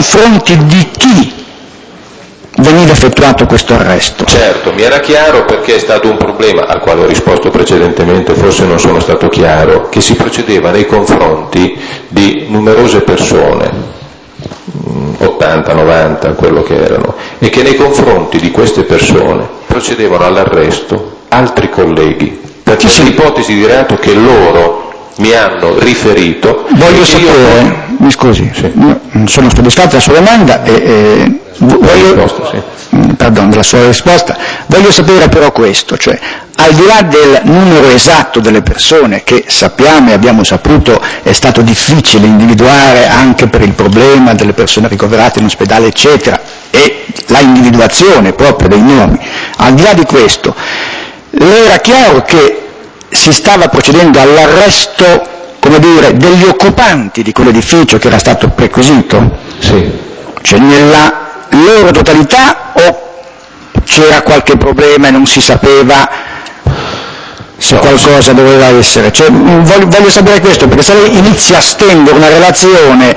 confronti di chi veniva effettuato questo arresto? Certo, mi era chiaro perché è stato un problema al quale ho risposto precedentemente, forse non sono stato chiaro, che si procedeva nei confronti di numerose persone, 80, 90, quello che erano, e che nei confronti di queste persone procedevano all'arresto altri colleghi, perché l'ipotesi di reato che loro mi hanno riferito. Voglio sapere, mi scusi, non sono soddisfatto della sua domanda della sua risposta, voglio sapere però questo, cioè al di là del numero esatto delle persone che sappiamo e abbiamo saputo è stato difficile individuare anche per il problema delle persone ricoverate in ospedale eccetera e la individuazione proprio dei nomi, al di là di questo, le era chiaro che si stava procedendo all'arresto, come dire, degli occupanti di quell'edificio che era stato perquisito? Sì. Cioè nella loro totalità o c'era qualche problema e non si sapeva se qualcosa doveva essere? Cioè, voglio sapere questo, perché se lei inizia a stendere una relazione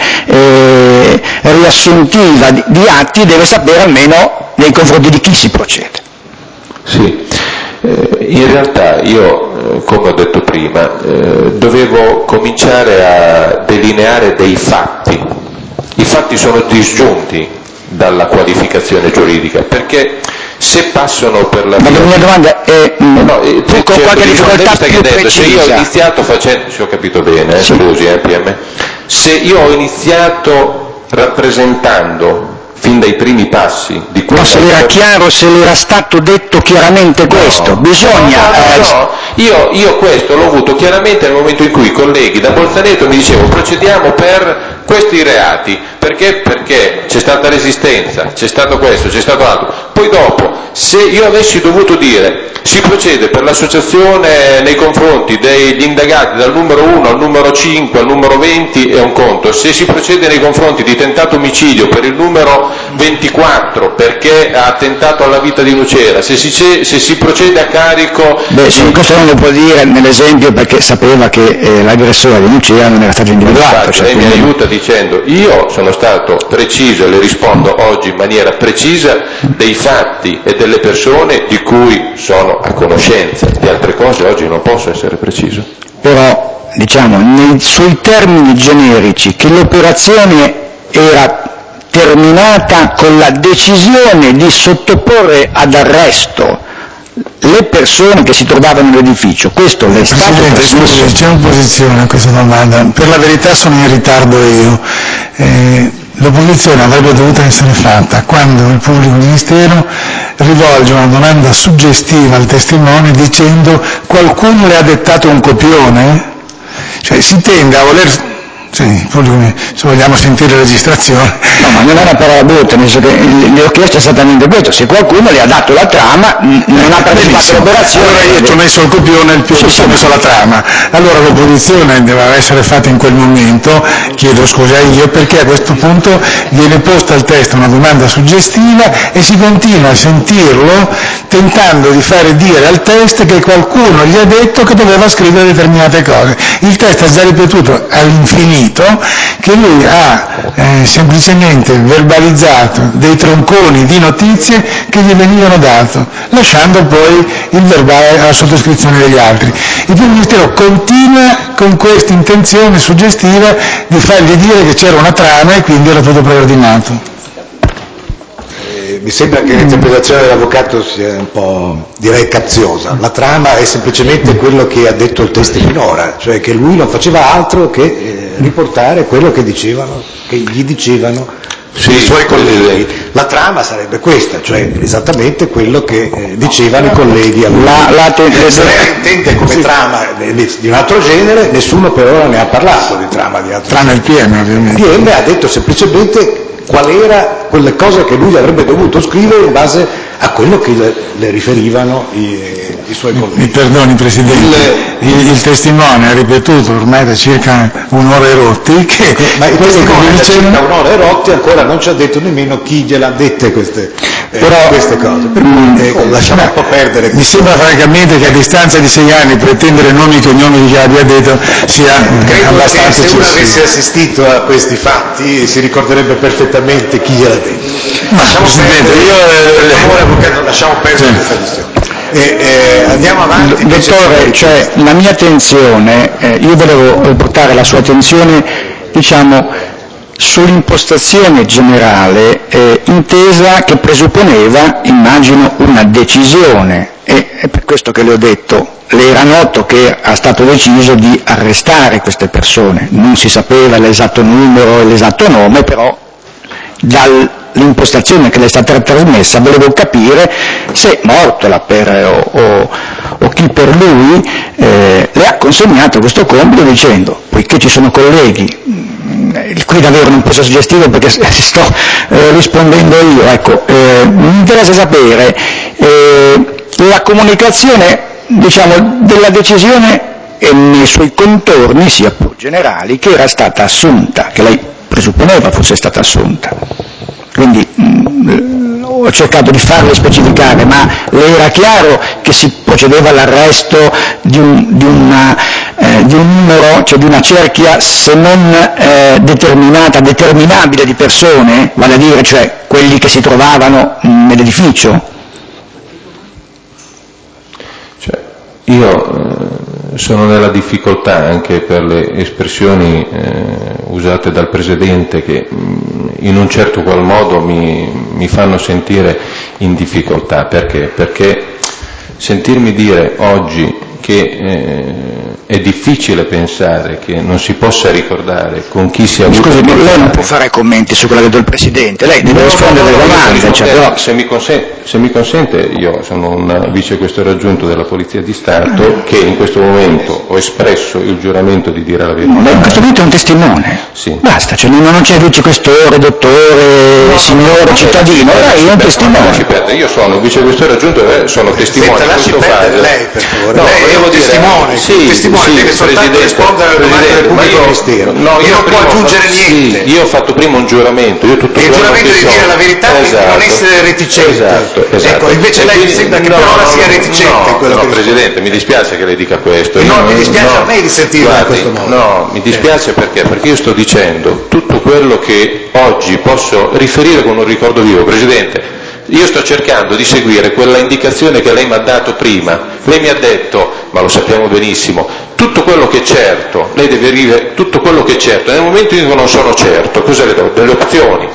riassuntiva di atti deve sapere almeno nei confronti di chi si procede. Sì. In realtà io, come ho detto prima, dovevo cominciare a delineare dei fatti. I fatti sono disgiunti dalla qualificazione giuridica, perché se passano per la via... Ma la mia domanda è con qualche difficoltà più precisa. Se io ho iniziato facendo... Se ho capito bene, sì. Scusi, PM. Se io ho iniziato rappresentando fin dai primi passi di quella... Ma se era chiaro, se le era stato detto chiaramente questo, bisogna... Io questo l'ho avuto chiaramente nel momento in cui i colleghi da Bolzaneto mi dicevano procediamo per questi reati, perché c'è stata resistenza, c'è stato questo, c'è stato altro. Poi dopo, se io avessi dovuto dire si procede per l'associazione nei confronti degli indagati dal numero 1 al numero 5 al numero 20 è un conto, se si procede nei confronti di tentato omicidio per il numero 24 perché ha attentato alla vita di Nucera, se si procede a carico... questo non lo può dire nell'esempio perché sapeva che l'aggressore di Nucera non era stato individuato. Infatti, lei mi aiuta dicendo io sono stato preciso e le rispondo oggi in maniera precisa dei fatti e delle persone di cui sono a conoscenza, di altre cose oggi non posso essere preciso. Però, diciamo, sui termini generici, che l'operazione era terminata con la decisione di sottoporre ad arresto le persone che si trovavano nell'edificio, questo le è stato trasmesso? C'è un'opposizione a questa domanda, per la verità sono in ritardo io. L'opposizione avrebbe dovuto essere fatta quando il pubblico ministero rivolge una domanda suggestiva al testimone dicendo qualcuno le ha dettato un copione? Cioè si tende a voler... Sì, se vogliamo sentire la registrazione. No, ma non è una parola brutta, nel senso che le ho chiesto esattamente questo, se qualcuno le ha dato la trama, non ha partecipato all'operazione. Allora io ci ho messo il copione e il più ci ho messo la trama. Allora l'opposizione deve essere fatta in quel momento, chiedo scusa io, perché a questo punto viene posta al testo una domanda suggestiva e si continua a sentirlo tentando di fare dire al test che qualcuno gli ha detto che doveva scrivere determinate cose. Il test ha già ripetuto all'infinito che lui ha semplicemente verbalizzato dei tronconi di notizie che gli venivano date, lasciando poi il verbale alla sottoscrizione degli altri. Il pubblico ministero continua con questa intenzione suggestiva di fargli dire che c'era una trama e quindi era tutto preordinato. Mi sembra che l'interpretazione dell'avvocato sia un po', direi, capziosa. La trama è semplicemente quello che ha detto il test finora, cioè che lui non faceva altro che riportare quello che gli dicevano i suoi colleghi. La trama sarebbe questa, cioè esattamente quello che dicevano i colleghi a lui. Se lei intende come trama di un altro genere, nessuno per ora ne ha parlato di trama di altro genere. Tranne il PM, ovviamente. Il PM ha detto semplicemente qual era quelle cose che lui avrebbe dovuto scrivere in base a quello che le riferivano i suoi colleghi. Mi perdoni Presidente, il testimone ha ripetuto ormai da circa un'ora e rotti che ma il testimone da circa un'ora e rotti ancora non ci ha detto nemmeno chi gliel'ha dette queste queste cose. Lasciamo un po' perdere. Mi sembra francamente che a distanza di 6 anni pretendere nomi e cognomi di chi abbia detto sia abbastanza che se uno eccessivo. avesse assistito a questi fatti si ricorderebbe perfettamente chi gliel'ha detto. Lasciamo perdere questa questione. Andiamo avanti. Dottore, cioè, la mia attenzione, io volevo portare la sua attenzione, diciamo, sull'impostazione generale intesa che presupponeva, immagino, una decisione, e è per questo che le ho detto, le era noto che era stato deciso di arrestare queste persone, non si sapeva l'esatto numero e l'esatto nome, però dall'impostazione che le è stata trasmessa volevo capire se Mortola o chi per lui le ha consegnato questo compito dicendo, poiché ci sono colleghi, qui davvero non posso suggestivo perché sto rispondendo io, ecco, mi interessa sapere la comunicazione, diciamo, della decisione e nei suoi contorni, sia pur generali, che era stata assunta, che lei presupponeva fosse stata assunta. Quindi ho cercato di farle specificare, ma le era chiaro che si procedeva all'arresto di un numero, cioè di una cerchia se non determinabile di persone, vale a dire, cioè quelli che si trovavano nell'edificio? Io sono nella difficoltà anche per le espressioni usate dal Presidente che in un certo qual modo mi fanno sentire in difficoltà. Perché? Perché sentirmi dire oggi che è difficile pensare che non si possa ricordare con chi si è avuto... Scusi, lei non può fare commenti su quello che ha detto il Presidente, lei deve rispondere alle domande. Però... Se mi consente, io sono un vicequestore aggiunto della Polizia di Stato che in questo momento ho espresso il giuramento di dire la verità. Lei in questo momento è un testimone, sì. Basta, cioè non c'è vicequestore, dottore, signore, cittadino, lei è un testimone. Io sono un vicequestore aggiunto e sono testimone. Senta, lasci perdere lei, per favore. No, lei è un testimone, deve soltanto rispondere alle domande del pubblico ministero. No, io non può aggiungere niente. Io ho fatto prima un giuramento. Il giuramento di dire la verità e di non essere reticente. Esatto. Ecco, invece lei mi sembra che per ora sia reticente in quello che Presidente, mi dispiace che lei dica questo. Mi dispiace a me di sentirla in questo modo. No, mi dispiace perché io sto dicendo tutto quello che oggi posso riferire con un ricordo vivo. Presidente, io sto cercando di seguire quella indicazione che lei mi ha dato prima. Lei mi ha detto, ma lo sappiamo benissimo, tutto quello che è certo, lei deve dire tutto quello che è certo. Nel momento in cui non sono certo, cosa le do? Delle opzioni.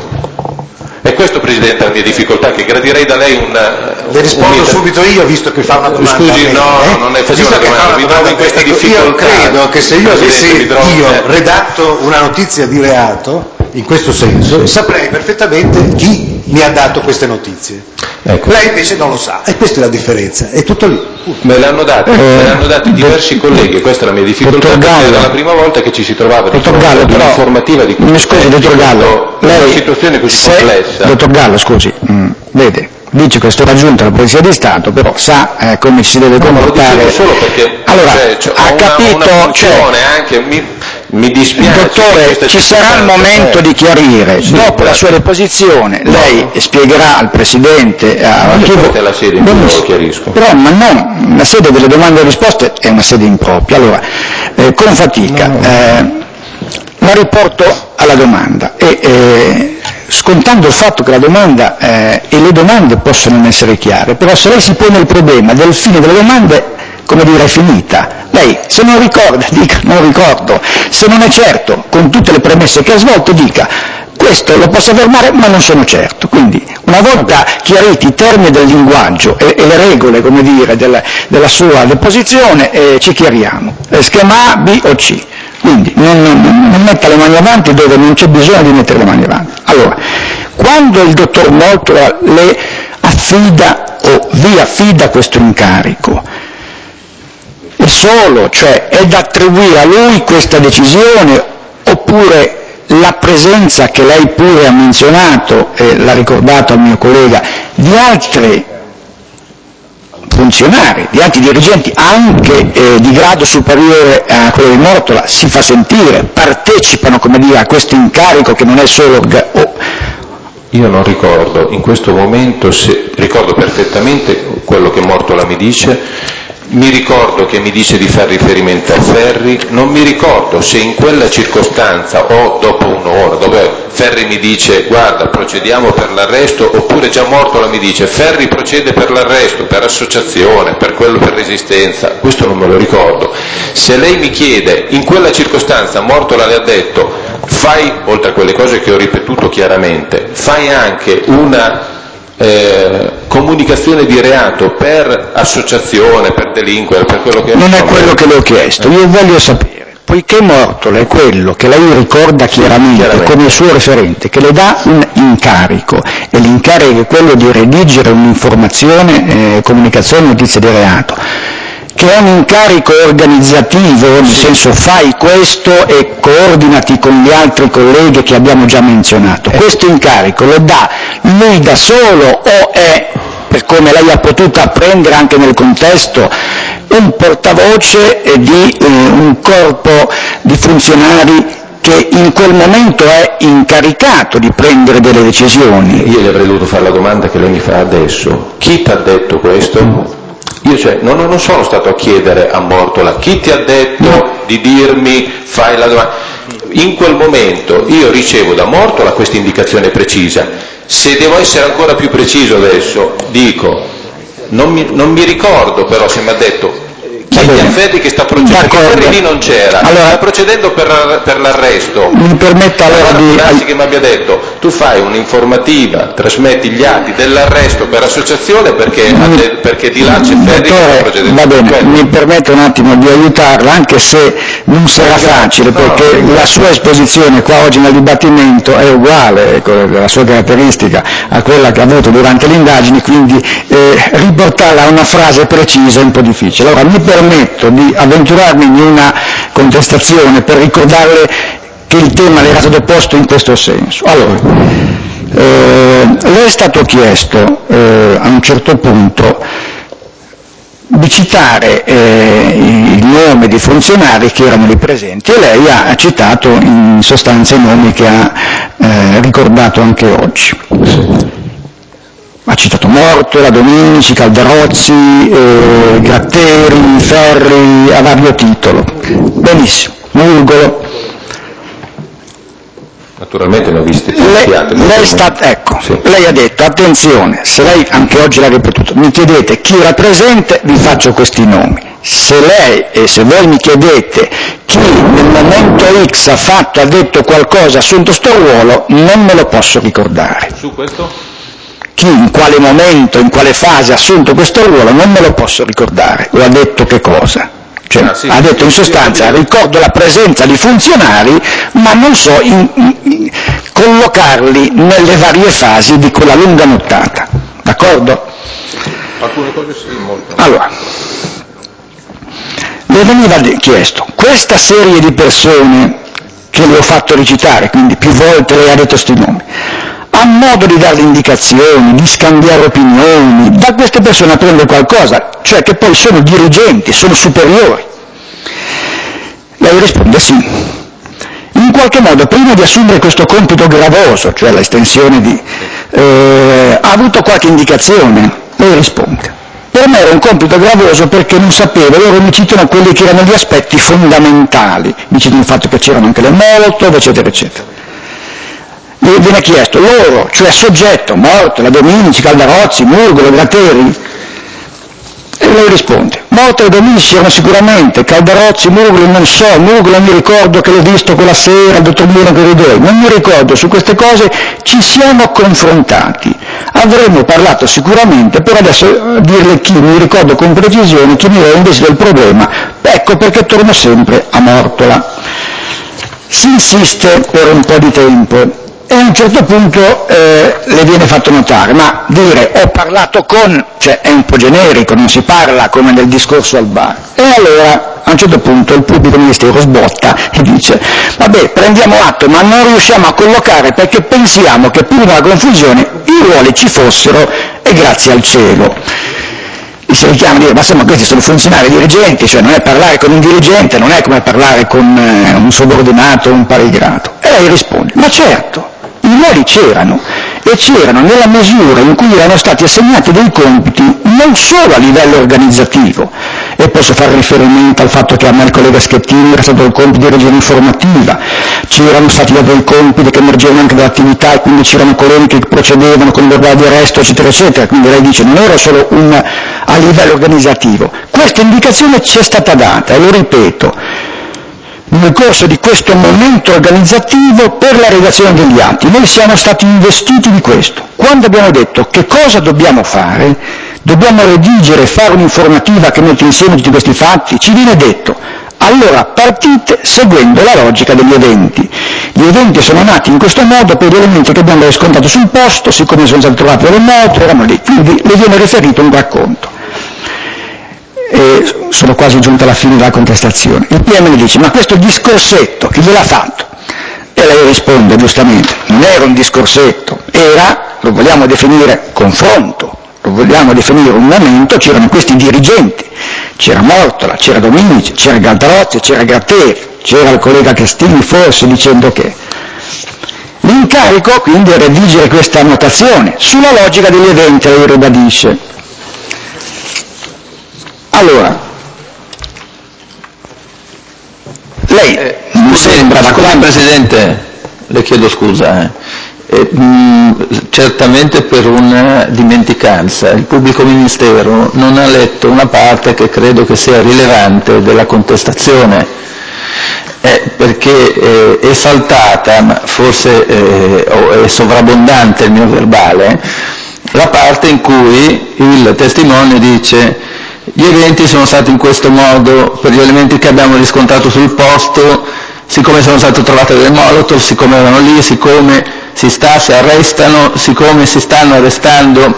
E questo, Presidente, è la mia difficoltà, che gradirei da lei Le rispondo subito io, visto che fa una domanda. Scusi, non è facile una domanda, mi trovo in questa difficoltà. Io credo che se io avessi redatto una notizia di reato, in questo senso, saprei perfettamente chi mi ha dato queste notizie. Ecco. Lei invece non lo sa, e questa è la differenza, è tutto lì. Me l'hanno dati diversi colleghi, e questa è la mia difficoltà, perché era la prima volta che ci si trovava di fronte ad un'informativa di questo. Mi scusi, dottor Gallo, lei, una situazione così complessa. Dottor Gallo, scusi, vede, dice che sto raggiunto la Polizia di Stato, però sa come ci si deve comportare. Lo dico solo perché allora, ha capito, anche mi dispiace. Dottore, ci sarà il momento di chiarire. Sì, dopo la sua deposizione lei spiegherà al Presidente questa è la sede in cui lo chiarisco. Però ma non, la sede delle domande e risposte è una sede impropria. Allora, con fatica la riporto alla domanda e scontando il fatto che la domanda e le domande possono non essere chiare, però se lei si pone il problema del fine delle domande, come dire, è finita. Lei, se non ricorda, dica non ricordo, se non è certo, con tutte le premesse che ha svolto, dica questo lo posso affermare ma non sono certo. Quindi, una volta chiariti i termini del linguaggio e le regole, come dire, della sua deposizione, ci chiariamo. Schema A, B o C. Quindi non metta le mani avanti dove non c'è bisogno di mettere le mani avanti. Allora, quando il dottor Mortola le affida o vi affida questo incarico, è solo, cioè è da attribuire a lui questa decisione, oppure la presenza che lei pure ha menzionato, e l'ha ricordato al mio collega, di altri funzionari, di altri dirigenti, anche di grado superiore a quello di Mortola, si fa sentire, partecipano, come dire, a questo incarico che non è solo Io non ricordo in questo momento, ricordo perfettamente quello che Mortola mi dice, mi ricordo che mi dice di fare riferimento a Ferri, non mi ricordo se in quella circostanza o dopo un'ora, dove Ferri mi dice guarda procediamo per l'arresto, oppure già Mortola mi dice Ferri procede per l'arresto, per associazione, per quello per resistenza, questo non me lo ricordo. Se lei mi chiede, in quella circostanza Mortola le ha detto fai, oltre a quelle cose che ho ripetuto chiaramente, fai anche una comunicazione di reato per associazione, per delinquere, per quello che... Non è quello che le ho chiesto, io voglio sapere, poiché Mortola è quello che lei ricorda chiaramente come il suo referente, che le dà un incarico, e l'incarico è quello di redigere un'informazione, comunicazione, notizia di reato, che è un incarico organizzativo, nel senso fai questo e coordinati con gli altri colleghi che abbiamo già menzionato. Questo incarico lo dà lui da solo o è, per come lei ha potuto apprendere anche nel contesto, un portavoce di un corpo di funzionari che in quel momento è incaricato di prendere delle decisioni? Io gli avrei dovuto fare la domanda che lei mi fa adesso. Chi ti ha detto questo? Io non sono stato a chiedere a Mortola chi ti ha detto di dirmi fai la domanda. In quel momento io ricevo da Mortola questa indicazione precisa. Se devo essere ancora più preciso adesso, dico, non mi ricordo però se mi ha detto chiedi a Ferri che sta procedendo, perché Ferri lì non c'era, allora, sta procedendo per l'arresto. Mi permetta allora di... che mi abbia detto, tu fai un'informativa, trasmetti gli atti dell'arresto per associazione perché di là c'è Ferri che sta procedendo. Va bene, mi permette un attimo di aiutarla, anche se non sarà facile, perché la sua esposizione qua oggi nel dibattimento è uguale, la sua caratteristica, a quella che ha avuto durante le indagini, quindi riportarla a una frase precisa è un po' difficile. Allora mi permetto di avventurarmi in una contestazione per ricordarle che il tema le era stato posto in questo senso. Allora, le è stato chiesto a un certo punto di citare il nome di funzionari che erano lì presenti, e lei ha citato in sostanza i nomi che ha ricordato anche oggi. Ha citato Mortola, Dominici, Calderozzi, Gratteri, Ferri, a vario titolo. Benissimo, Murgolo. Naturalmente ne ho visti lei ha detto, attenzione, se lei anche oggi l'ha ripetuto, mi chiedete chi era presente, vi faccio questi nomi. Se lei e se voi mi chiedete chi nel momento X ha detto qualcosa, assunto sto ruolo, non me lo posso ricordare. Su questo? Chi in quale momento, in quale fase ha assunto questo ruolo, non me lo posso ricordare. Lo ha detto che cosa? Ha detto in sostanza, ricordo la presenza di funzionari, ma non so collocarli nelle varie fasi di quella lunga nottata. D'accordo? Alcune cose sì, molto. Allora, le veniva chiesto, questa serie di persone che le ho fatto recitare, quindi più volte lei ha detto sti nomi, ha modo di dare indicazioni, di scambiare opinioni, da queste persone apprende qualcosa, cioè che poi sono dirigenti, sono superiori. Lei risponde sì. In qualche modo, prima di assumere questo compito gravoso, cioè l'estensione ha avuto qualche indicazione? Lei risponde. Per me era un compito gravoso perché non sapevo, loro mi citano quelli che erano gli aspetti fondamentali, mi citano il fatto che c'erano anche le Molotov, eccetera, eccetera. E viene chiesto, loro, cioè soggetto, Mortola, Dominici, Calderozzi, Murgolo, Gratteri, e lei risponde, Mortola e Dominici erano sicuramente, Calderozzi, Murgolo non so, Murgolo mi ricordo che l'ho visto quella sera, il dottor Muro Corridoi, non mi ricordo, su queste cose ci siamo confrontati, avremmo parlato sicuramente, per adesso dirle chi mi ricordo con precisione, chi mi era invece del problema, ecco perché torno sempre a Mortola. Si insiste per un po' di tempo, e a un certo punto le viene fatto notare, ma dire ho parlato con, cioè è un po' generico, non si parla come nel discorso al bar. E allora a un certo punto il pubblico ministero sbotta e dice vabbè, prendiamo atto, ma non riusciamo a collocare perché pensiamo che prima della confusione i ruoli ci fossero e grazie al cielo. E si richiama a dire, ma insomma questi sono funzionari dirigenti, cioè non è parlare con un dirigente, non è come parlare con un subordinato, un pari grado. E lei risponde, ma certo, i ruoli c'erano, e e c'erano nella misura in cui erano stati assegnati dei compiti non solo a livello organizzativo, e posso fare riferimento al fatto che a me il collega Schettini era stato il compito di regione informativa, c'erano stati dei compiti che emergevano anche dall'attività e quindi c'erano colleghi che procedevano con il verbale di arresto eccetera eccetera, quindi lei dice non era solo a livello organizzativo. Questa indicazione ci è stata data, e lo ripeto, nel corso di questo momento organizzativo per la redazione degli atti. Noi siamo stati investiti di questo. Quando abbiamo detto che cosa dobbiamo fare, dobbiamo redigere e fare un'informativa che mette insieme tutti questi fatti, ci viene detto allora partite seguendo la logica degli eventi. Gli eventi sono nati in questo modo per gli elementi che abbiamo riscontrato sul posto, siccome sono stati trovati delle moto, erano lì, quindi le viene riferito un racconto. E sono quasi giunto alla fine della contestazione. Il PM mi dice ma questo discorsetto chi gliel'ha fatto? E lei risponde giustamente non era un discorsetto, era, lo vogliamo definire confronto, lo vogliamo definire un momento, c'erano questi dirigenti, c'era Mortola, c'era Dominici, c'era Galtarozzi, c'era Gratteri, c'era il collega Castini forse dicendo che l'incarico quindi è redigere questa annotazione sulla logica degli eventi, lei ribadisce. Allora, lei mi sembra da come Presidente, le chiedo scusa, certamente per una dimenticanza, il pubblico ministero non ha letto una parte che credo che sia rilevante della contestazione, perché è saltata, ma forse è sovrabbondante il mio verbale, la parte in cui il testimone dice gli eventi sono stati in questo modo per gli elementi che abbiamo riscontrato sul posto, siccome sono state trovate delle molotov, siccome erano lì, siccome si arrestano, siccome si stanno arrestando,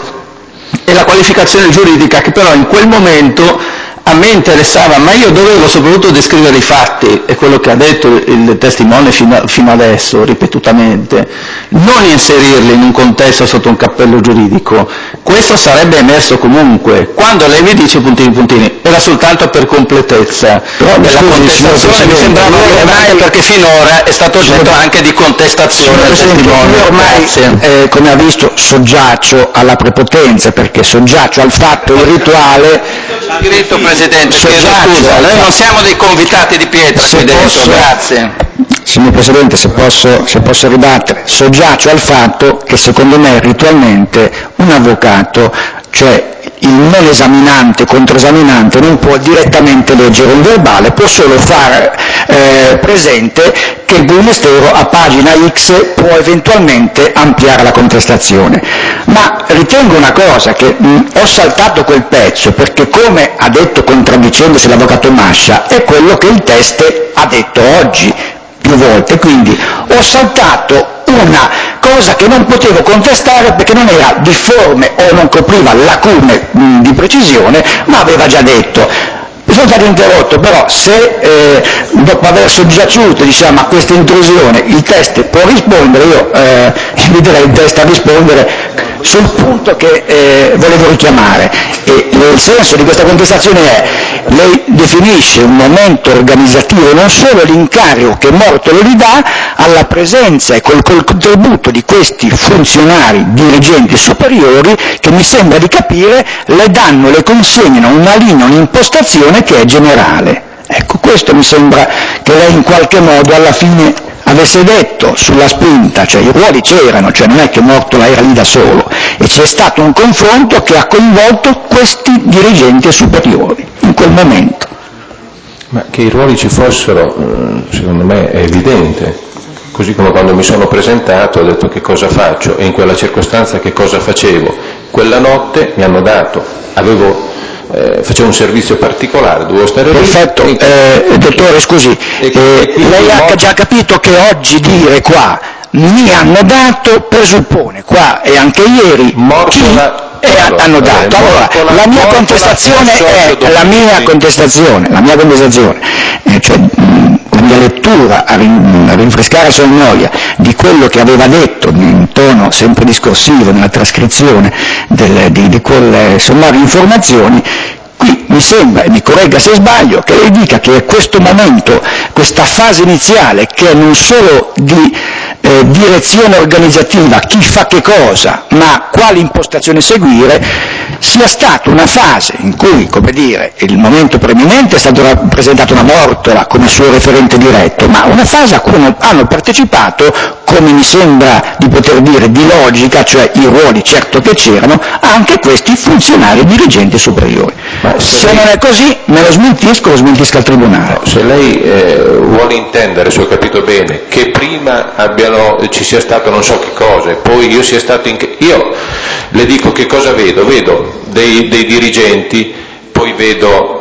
e la qualificazione giuridica che però in quel momento a me interessava, ma io dovevo soprattutto descrivere i fatti, è quello che ha detto il testimone fino adesso, ripetutamente, non inserirli in un contesto sotto un cappello giuridico. Questo sarebbe emerso comunque. Quando lei mi dice puntini, era soltanto per completezza della contestazione, mi sembrava rilevante perché finora è stato oggetto anche di contestazione del testimone. Io ormai, come ha visto, soggiaccio alla prepotenza, perché soggiaccio al fatto irrituale. Diritto Presidente, chiedo scusa, noi non siamo dei convitati di pietra qui dentro, grazie. Signor Presidente, se posso ribattere, soggiaccio al fatto che secondo me ritualmente un avvocato, cioè il non esaminante, controesaminante, non può direttamente leggere un verbale, può solo fare presente che il Ministero a pagina X può eventualmente ampliare la contestazione. Ma ritengo una cosa, che ho saltato quel pezzo perché, come ha detto contraddicendosi l'avvocato Mascia, è quello che il teste ha detto oggi più volte, quindi ho saltato una cosa che non potevo contestare perché non era difforme o non copriva lacune di precisione, ma aveva già detto. Sono stato interrotto, però se dopo aver soggiaciuto a questa intrusione il test può rispondere, io inviterei il test a rispondere sul punto che volevo richiamare. E il senso di questa contestazione è: lei definisce un momento organizzativo, non solo l'incarico che Mortolo gli dà, alla presenza e col contributo di questi funzionari dirigenti superiori che, mi sembra di capire, le consegnano una linea, un'impostazione che è generale. Ecco, questo mi sembra che lei in qualche modo alla fine avesse detto sulla spinta, cioè i ruoli c'erano, cioè non è che Mortola era lì da solo, e c'è stato un confronto che ha coinvolto questi dirigenti superiori in quel momento. Ma che i ruoli ci fossero, secondo me è evidente, così come quando mi sono presentato ho detto che cosa faccio e in quella circostanza che cosa facevo. Quella notte mi hanno dato, facevo un servizio particolare, dovevo stare lì. Perfetto, dottore scusi, lei ha già capito che oggi dire qua mi hanno dato presuppone qua e anche ieri hanno dato. Allora, la mia contestazione, cioè la mia lettura a rinfrescare la sua memoria di quello che aveva detto in tono sempre discorsivo nella trascrizione di quelle sommarie informazioni. Qui mi sembra, e mi corregga se sbaglio, che lei dica che questo momento, questa fase iniziale, che è non solo di direzione organizzativa, chi fa che cosa, ma quale impostazione seguire, sia stata una fase in cui, come dire, il momento preeminente è stato rappresentato da Mortola come suo referente diretto, ma una fase a cui hanno partecipato, come mi sembra di poter dire, di logica, cioè i ruoli certo che c'erano, anche questi funzionari dirigenti superiori. Se non è così, me lo smentisca il Tribunale. Se lei vuole intendere, se ho capito bene, che prima ci sia stato non so che cosa e poi io sia stato io le dico che cosa vedo dei dirigenti, poi vedo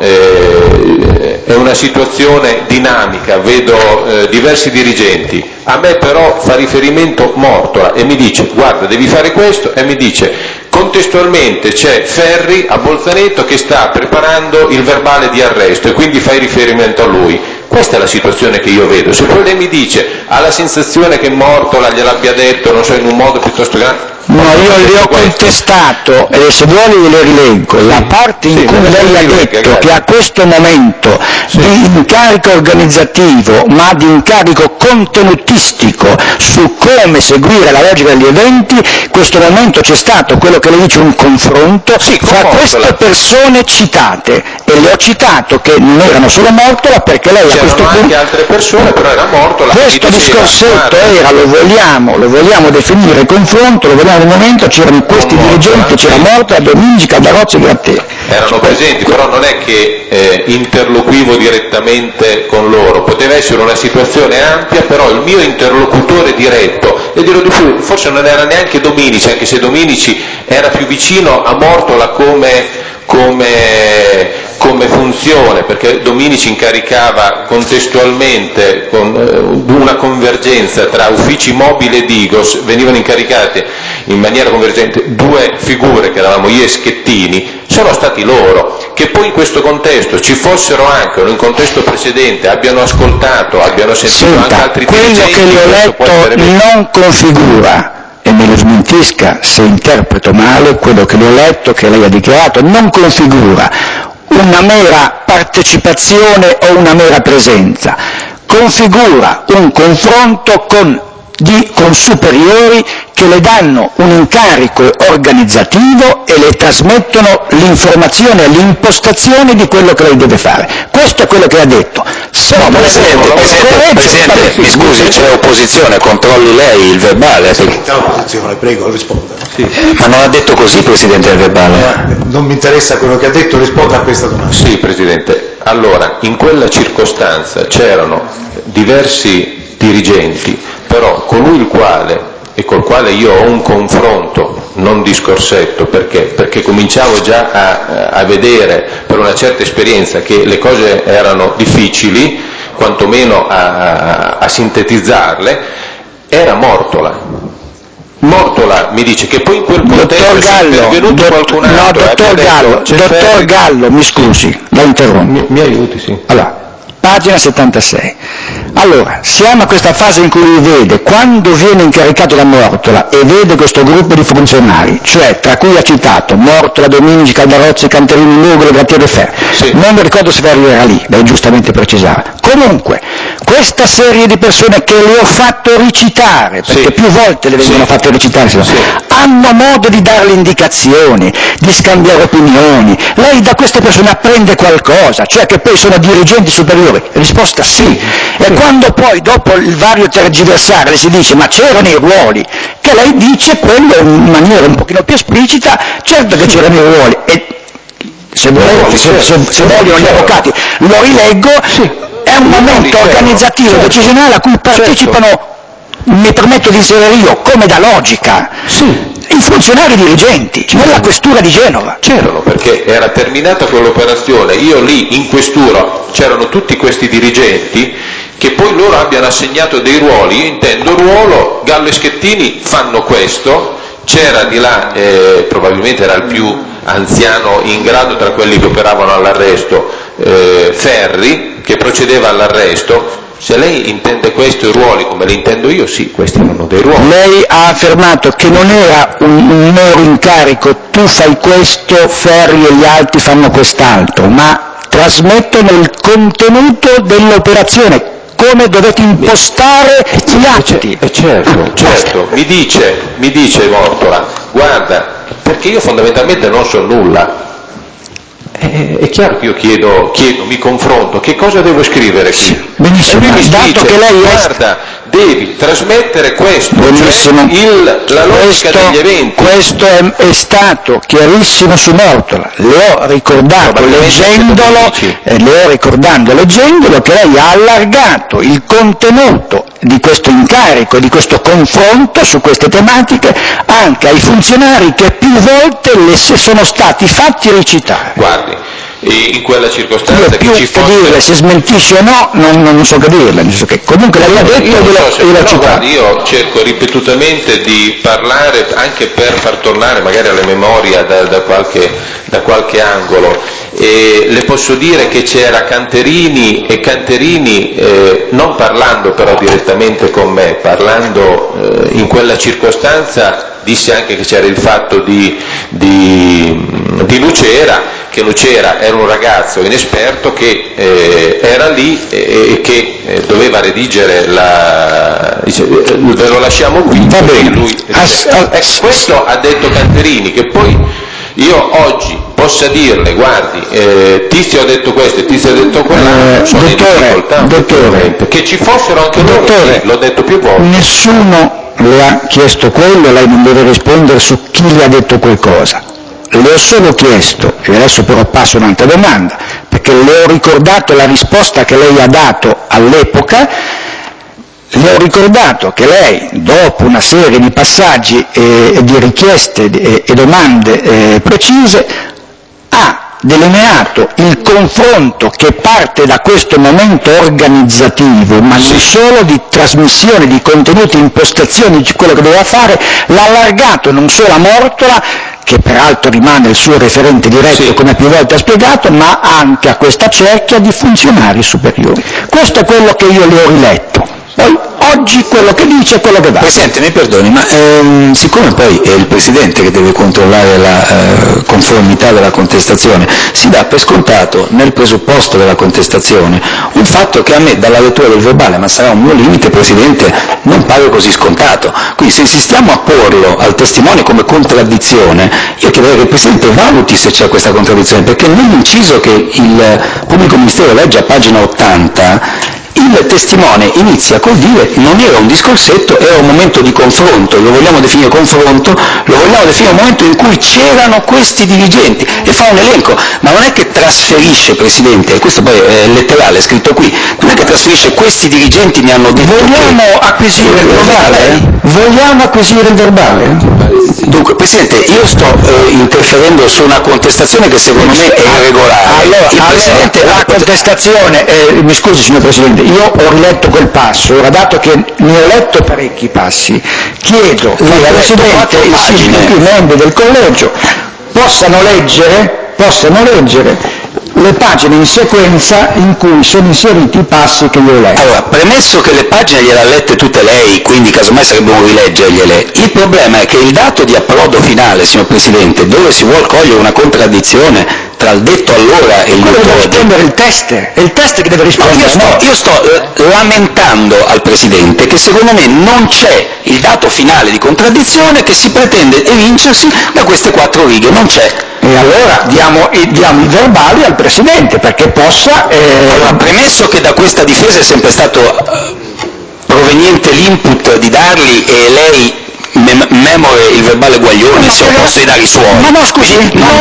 è una situazione dinamica, vedo diversi dirigenti, a me però fa riferimento Mortola e mi dice guarda devi fare questo, e mi dice contestualmente c'è Ferri a Bolzaneto che sta preparando il verbale di arresto e quindi fai riferimento a lui. Questa è la situazione che io vedo. Se poi lei mi dice ha la sensazione che Mortola gliel'abbia detto, non so, in un modo piuttosto grande. No, io le ho contestato, e se vuole le rileggo, la parte in cui lei ha detto che a questo momento di incarico organizzativo, ma di incarico contenutistico su come seguire la logica degli eventi, in questo momento c'è stato quello che lei dice un confronto fra queste persone citate, e le ho citato che non erano solo Mortola perché lei a questo punto... anche altre persone, però era Mortola. Questo discorsetto era, lo vogliamo definire confronto, lo vogliamo nel momento, c'erano questi dirigenti, c'era Mortola, Dominici, Caldarozzi e Gratteri. Erano presenti, però non è che interloquivo direttamente con loro, poteva essere una situazione ampia, però il mio interlocutore diretto, e dirò di più, forse non era neanche Dominici, anche se Dominici era più vicino a Mortola come funzione, perché Dominici incaricava contestualmente con una convergenza tra uffici mobili e Digos, venivano incaricate in maniera convergente due figure che eravamo io e Schettini, sono stati loro, che poi in questo contesto ci fossero anche, o in un contesto precedente, abbiano ascoltato, abbiano sentito anche altri dirigenti. Quello che le ho letto non configura, e me lo smentisca se interpreto male, quello che le ho letto, che lei ha dichiarato, non configura una mera partecipazione o una mera presenza, configura un confronto con superiori che le danno un incarico organizzativo e le trasmettono l'informazione e l'impostazione di quello che lei deve fare. Questo è quello che ha detto. Presidente, mi scusi, c'è opposizione, controlli lei il verbale. C'è opposizione, prego, risponda. Sì. Ma non ha detto così, Presidente, il verbale? Non mi interessa quello che ha detto, risponda a questa domanda. Sì, Presidente. Allora, in quella circostanza c'erano diversi dirigenti, però colui il quale e col quale io ho un confronto non discorsetto, perché cominciavo già a vedere per una certa esperienza che le cose erano difficili, quantomeno a sintetizzarle, era Mortola. Mortola mi dice che poi in quel contesto è intervenuto qualcun altro. Dottor Gallo, mi scusi, la interrompo. Mi aiuti, sì. Allora, pagina 76. Allora, siamo a questa fase in cui vede, quando viene incaricato da Mortola e vede questo gruppo di funzionari, cioè tra cui ha citato Mortola, Dominici, Caldarozzi, Canterini, Nugolo, Grattieri e Ferri. Sì. Non mi ricordo se Ferri era lì, lei giustamente precisava. Comunque, questa serie di persone che le ho fatto recitare, perché più volte le vengono fatte recitare, hanno modo di dare le indicazioni, di scambiare opinioni. Lei da queste persone apprende qualcosa, cioè che poi sono dirigenti superiori. Risposta sì. E quando poi dopo il vario tergiversare le si dice ma c'erano i ruoli, che lei dice quello in maniera un pochino più esplicita, certo che c'erano i ruoli. E se vogliono gli avvocati lo rileggo, è un momento organizzativo decisionale a cui partecipano, mi permetto di inserire io, come da logica, i funzionari dirigenti nella questura di Genova. C'erano, perché era terminata quell'operazione, io lì in questura c'erano tutti questi dirigenti che poi loro abbiano assegnato dei ruoli, io intendo ruolo, Gallo e Schettini fanno questo, c'era di là, probabilmente era il più anziano in grado tra quelli che operavano all'arresto, Ferri, che procedeva all'arresto. Se lei intende questo i ruoli come li intendo io, sì, questi erano dei ruoli. Lei ha affermato che non era un mero incarico, tu fai questo, Ferri e gli altri fanno quest'altro, ma trasmettono il contenuto dell'operazione, come dovete impostare gli atti. Certo, mi dice Mortola, guarda, perché io fondamentalmente non so nulla. È chiaro che io chiedo, mi confronto, che cosa devo scrivere qui? Benissimo, e lui mi dato dice, che lei guarda, devi trasmettere questo, benissimo, cioè la logica degli eventi. Questo è stato chiarissimo su Mortola, le ho ricordato leggendolo che lei ha allargato il contenuto di questo incarico, di questo confronto su queste tematiche anche ai funzionari che più volte le sono stati fatti recitare. Guardi, in quella circostanza più che ci fosse... dire se smentisce o no, non so che dirle, nel senso che comunque lei ha detto io l'ho citato. Io cerco ripetutamente di parlare anche per far tornare magari alla memoria da qualche angolo, e le posso dire che c'era Canterini, e Canterini non parlando però direttamente con me, parlando in quella circostanza, disse anche che c'era il fatto di Lucera, che Lucera era un ragazzo inesperto che era lì e che doveva redigere ve lo lasciamo qui. Va bene. Lui, questo ha detto Canterini, che poi io oggi possa dirle, guardi, Tizio ha detto questo e Tizio ha detto quello, sono in difficoltà, dottore, che ci fossero anche loro, sì, l'ho detto più volte. Nessuno le ha chiesto quello, lei non deve rispondere su chi le ha detto qualcosa. Le ho solo chiesto, e adesso però passo un'altra domanda, perché le ho ricordato la risposta che lei ha dato all'epoca, le ho ricordato che lei, dopo una serie di passaggi e di richieste e domande precise, ha delineato il confronto che parte da questo momento organizzativo, ma non solo di trasmissione di contenuti, impostazioni di quello che doveva fare, l'ha allargato non solo a Mortola, che peraltro rimane il suo referente diretto, come più volte ha spiegato, ma anche a questa cerchia di funzionari superiori. Questo è quello che io le ho riletto. Poi oggi quello che dice è quello che va. Presidente, mi perdoni, ma siccome poi è il Presidente che deve controllare la conformità della contestazione, si dà per scontato nel presupposto della contestazione un fatto che a me dalla lettura del verbale, ma sarà un mio limite, Presidente, non pare così scontato. Quindi se insistiamo a porlo al testimone come contraddizione, io chiederei che il Presidente valuti se c'è questa contraddizione, perché nell'inciso che il Pubblico Ministero legge a pagina 80, il testimone inizia col dire non era un discorsetto, era un momento di confronto, lo vogliamo definire confronto, lo vogliamo definire un momento in cui c'erano questi dirigenti, e fa un elenco, ma non è che trasferisce, Presidente, questo poi è letterale, è scritto qui, non è che trasferisce questi dirigenti mi hanno detto Vogliamo acquisire il verbale? Vogliamo acquisire il verbale? Dunque, Presidente, io sto interferendo su una contestazione che secondo me è irregolare. La contestazione, mi scusi signor Presidente, io ho riletto quel passo, ora dato che ne ho letto parecchi passi, chiedo che il Presidente e i membri del Collegio possano leggere le pagine in sequenza in cui sono inseriti i passi che io ho letto. Allora, premesso che le pagine gliele ha lette tutte lei, quindi casomai sarebbe un rileggergliele, il problema è che il dato di approdo finale, signor Presidente, dove si vuol cogliere una contraddizione tra il detto allora e il detto deve rispondere il test, è il test che deve rispondere. No, io sto lamentando al Presidente che secondo me non c'è il dato finale di contraddizione che si pretende evincersi da queste 4 righe, non c'è. E allora diamo i verbali al Presidente perché possa... Allora, premesso che da questa difesa è sempre stato proveniente l'input di darli e lei memore il verbale Guaglioni, si è opposto ai dare i suoi. Ma no, scusi, non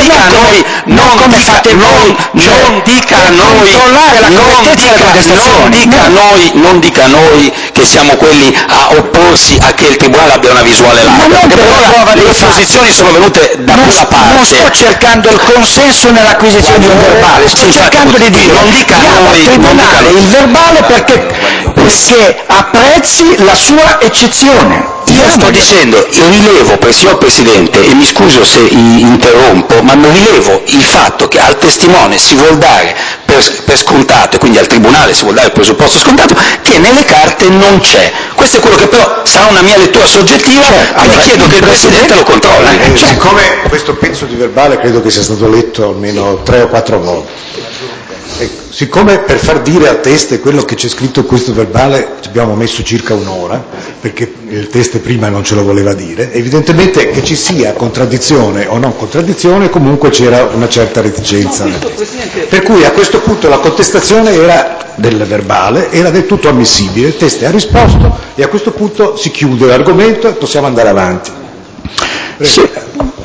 dica a noi che siamo quelli a opporsi a che il Tribunale abbia una visuale larga, perché per ora le opposizioni sono venute da quella parte. Non sto cercando il consenso nell'acquisizione di un verbale, sto cercando di dire non dica a noi al Tribunale il verbale perché apprezzi la sua eccezione. Io sto dicendo, rilevo, signor Presidente, e mi scuso se interrompo, ma rilevo il fatto che al testimone si vuol dare per scontato, e quindi al Tribunale si vuol dare il presupposto scontato, che nelle carte non c'è. Questo è quello che però sarà una mia lettura soggettiva, quindi chiedo che il Presidente lo controlli. Siccome questo pezzo di verbale credo che sia stato letto almeno 3 o 4 volte, Siccome per far dire al Teste quello che c'è scritto in questo verbale ci abbiamo messo circa un'ora, perché il Teste prima non ce lo voleva dire, evidentemente che ci sia contraddizione o non contraddizione, comunque c'era una certa reticenza. Per cui a questo punto la contestazione era del verbale, era del tutto ammissibile, il Teste ha risposto e a questo punto si chiude l'argomento e possiamo andare avanti. Sì.